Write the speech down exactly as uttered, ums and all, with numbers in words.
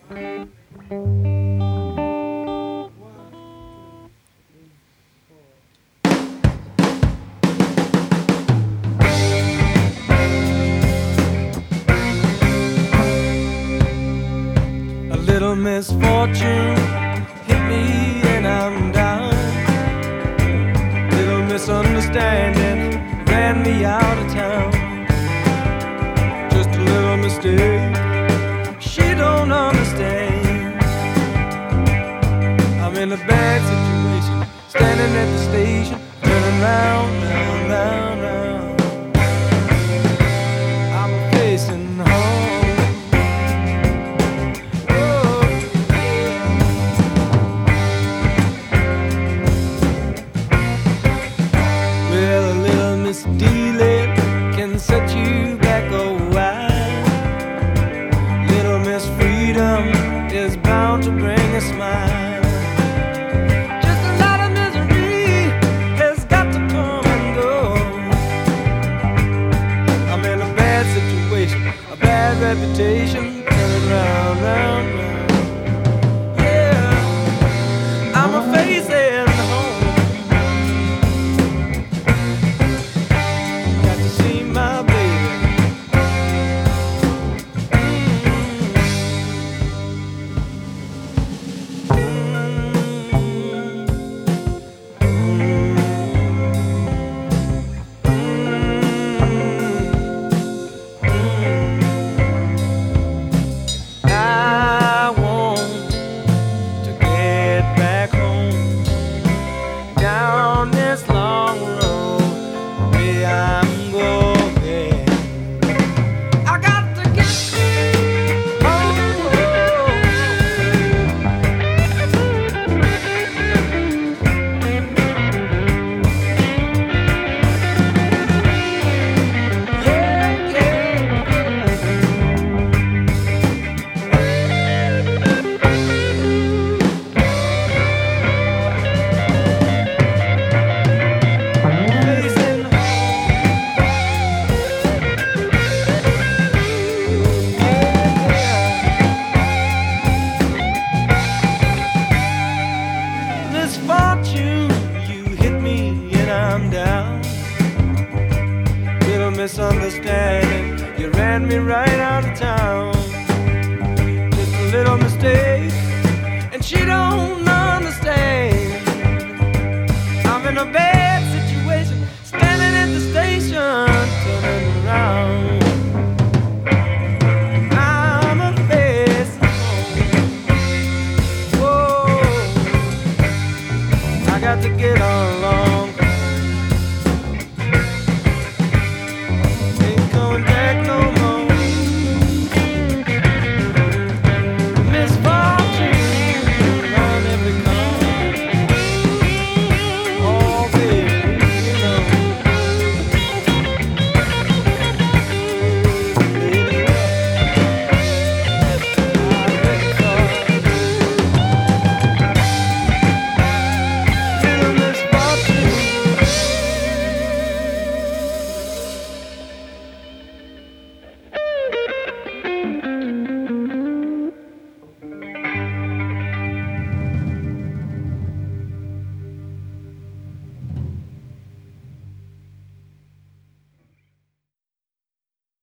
A little misfortune hit me and I'm down. Little misunderstanding ran me out of town. Just a little mistake, she don't understand. I'm in a bad situation, standing at the station, turning round, round, round, round. I'm facing home. Oh, yeah. Well, a little misdealing can set you back a while. Little Miss Freedom is bound to bring a smile. Just a lot of misery has got to come and go. I'm in a bad situation, a bad reputation, turning round, round, round. Yeah, I'm a facing home. Got to see my baby. I want to get back home, down this long road where I'm going. I got to get home. Yeah, yeah. Facing home. Misfortune, you hit me and I'm down. Little misunderstanding, you ran me right out of town.